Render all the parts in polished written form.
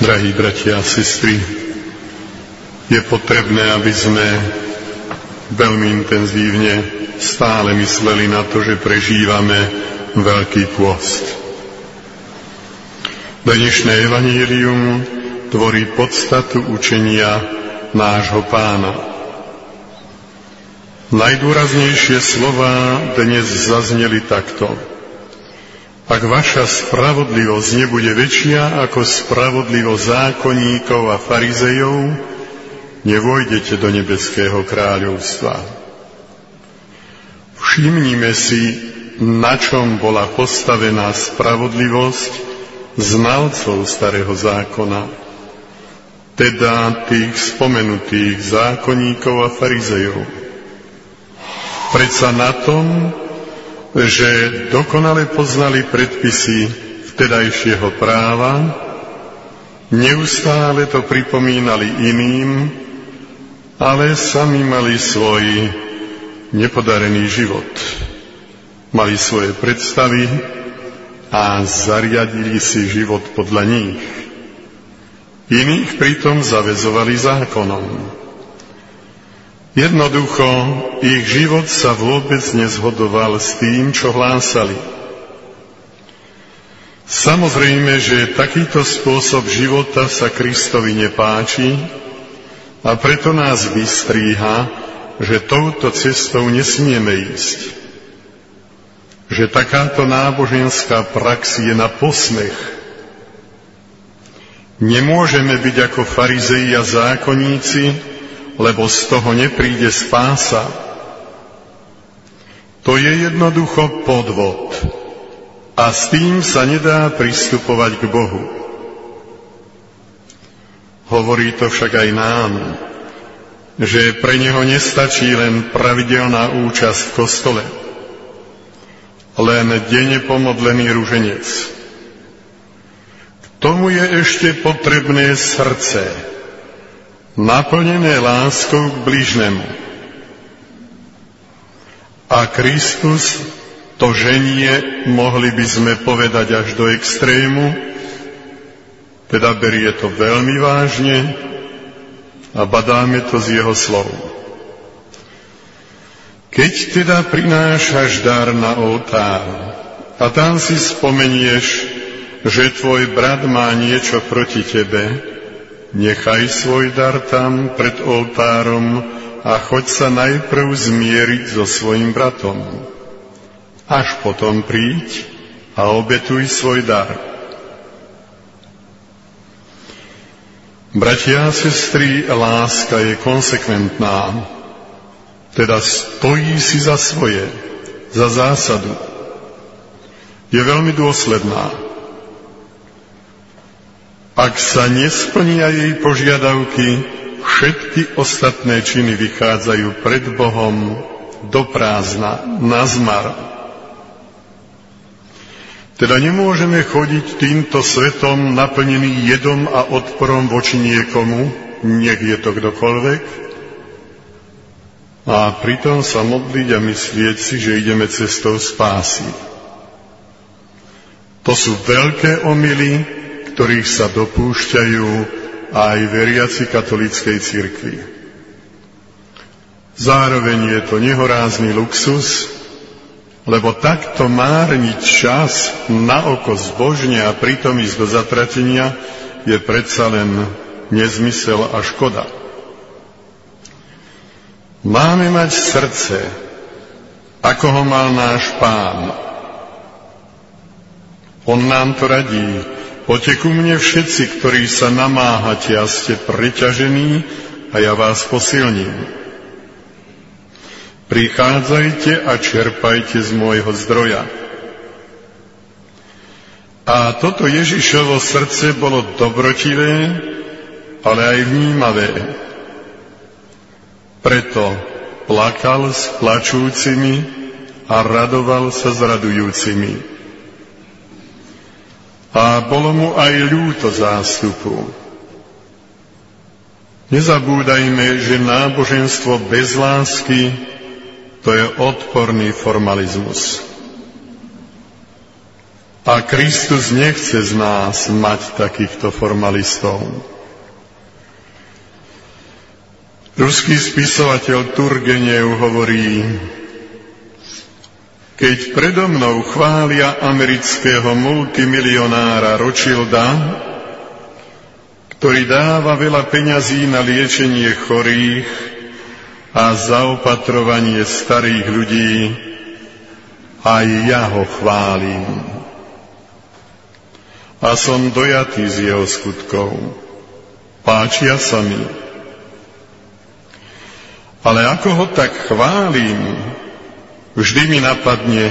Drahí bratia a sestry, je potrebné, aby sme veľmi intenzívne stále mysleli na to, že prežívame Veľký pôst. Dnešné evanjelium tvorí podstatu učenia nášho Pána. Najdôraznejšie slová dnes zazneli takto: Ak vaša spravodlivosť nebude väčšia ako spravodlivosť zákonníkov a farizejov, nevojdete do nebeského kráľovstva. Všimnime si, na čom bola postavená spravodlivosť znalcov starého zákona, teda tých spomenutých zákonníkov a farizejov. Predsa na tom, že dokonale poznali predpisy vtedajšieho práva, neustále to pripomínali iným, ale sami mali svoj nepodarený život. Mali svoje predstavy a zariadili si život podľa nich. Iných pritom zaväzovali zákonom. Jednoducho, ich život sa vôbec nezhodoval s tým, čo hlásali. Samozrejme, že takýto spôsob života sa Kristovi nepáči a preto nás vystríha, že touto cestou nesmieme ísť. Že takáto náboženská prax je na posmech. Nemôžeme byť ako farizei a zákonníci, lebo z toho nepríde spása. To je jednoducho podvod a s tým sa nedá pristupovať k Bohu. Hovorí to však aj nám, že pre neho nestačí len pravidelná účasť v kostole, len denne pomodlený ruženec. K tomu je ešte potrebné srdce, naplnené láskou k bližnému. A Kristus to ženie, mohli by sme povedať, až do extrému, teda berie to veľmi vážne a badáme to z jeho slov. Keď teda prinášaš dar na oltár a tam si spomenieš, že tvoj brat má niečo proti tebe, nechaj svoj dar tam pred oltárom a choď sa najprv zmieriť so svojim bratom. Až potom príď a obetuj svoj dar. Bratia a sestry, láska je konsekventná, teda stojí si za svoje, za zásadu. Je veľmi dôsledná. Ak sa nesplnia jej požiadavky, všetky ostatné činy vychádzajú pred Bohom do prázdna, na zmar. Teda nemôžeme chodiť týmto svetom naplnený jedom a odporom voči niekomu, nech je to kdokoľvek, a pritom sa modliť a myslieť si, že ideme cestou spásy. To sú veľké omyly, ktorých sa dopúšťajú aj veriaci katolíckej cirkvi. Zároveň je to nehorázny luxus, lebo takto márniť čas na oko zbožne a pritom ísť do zatratenia je predsa len nezmysel a škoda. Máme mať srdce, ako ho mal náš Pán. On nám to radí: Poďte ku mne všetci, ktorí sa namáhate a ste preťažení, a ja vás posilním. Prichádzajte a čerpajte z môjho zdroja. A toto Ježišovo srdce bolo dobrotivé, ale aj vnímavé. Preto plakal s plačúcimi a radoval sa s radujúcimi. A bolo mu aj ľúto zástupu. Nezabúdajme, že náboženstvo bez lásky to je odporný formalizmus. A Kristus nechce z nás mať takýchto formalistov. Ruský spisovateľ Turgenev hovorí: keď predo mnou chvália amerického multimilionára Rothschilda, ktorý dáva veľa peňazí na liečenie chorých a zaopatrovanie starých ľudí, aj ja ho chválim. A som dojatý z jeho skutkov. Páčia sa mi. Ale ako ho tak chválim, vždy mi napadne: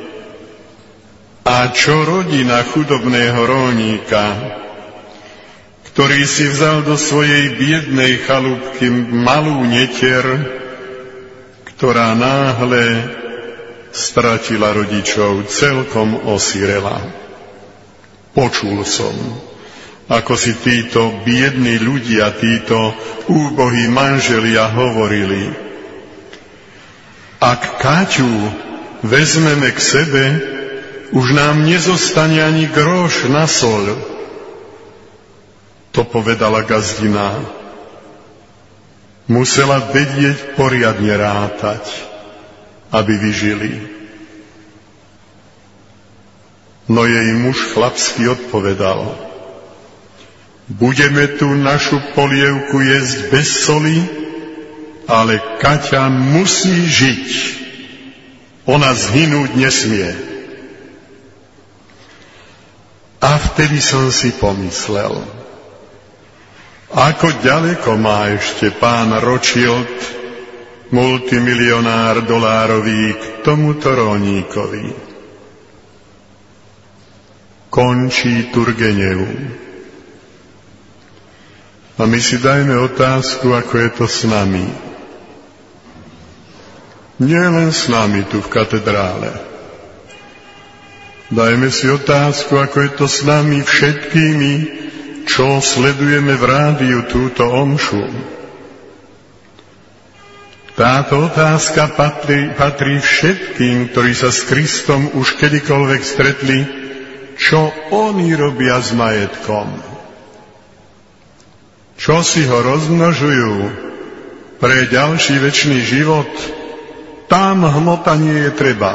a čo rodina chudobného roľníka, ktorý si vzal do svojej biednej chalúbky malú netier, ktorá náhle stratila rodičov, celkom osirela. Počul som, ako si títo biední ľudia, títo úbohí manželia hovorili: ak Káťu vezmeme k sebe, už nám nezostane ani groš na soľ. To povedala gazdina. Musela vedieť poriadne rátať, aby vyžili. No jej muž chlapsky odpovedal: budeme tu našu polievku jesť bez soli, ale Kaťa musí žiť. Ona zhynúť nesmie. A vtedy som si pomyslel, ako ďaleko má ešte pán Rothschild, multimilionár dolárový, k tomuto rolníkovi. Končí Turgenev. A my si dajme otázku, ako je to s nami. Nie len s nami tu v katedrále. Dajme si otázku, ako je to s nami všetkými, čo sledujeme v rádiu túto omšu. Táto otázka patrí všetkým, ktorí sa s Kristom už kedykoľvek stretli, čo oni robia s majetkom. Čo si ho rozmnožujú pre ďalší večný život, tam hmota nie je treba.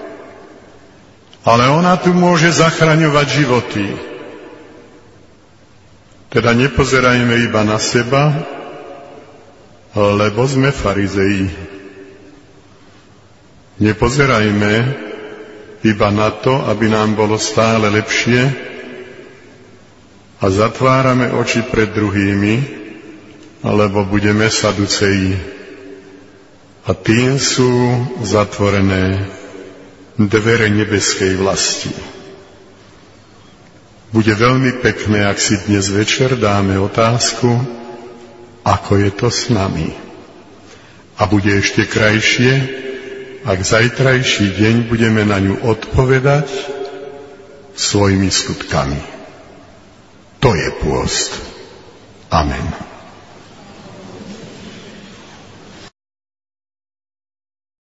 Ale ona tu môže zachraňovať životy. Teda nepozerajme iba na seba, lebo sme farizeji. Nepozerajme iba na to, aby nám bolo stále lepšie, a zatvárame oči pred druhými, alebo budeme saduceji. A tým sú zatvorené dvere nebeskej vlasti. Bude veľmi pekné, ak si dnes večer dáme otázku, ako je to s nami. A bude ešte krajšie, ak zajtrajší deň budeme na ňu odpovedať svojimi skutkami. To je pôst. Amen.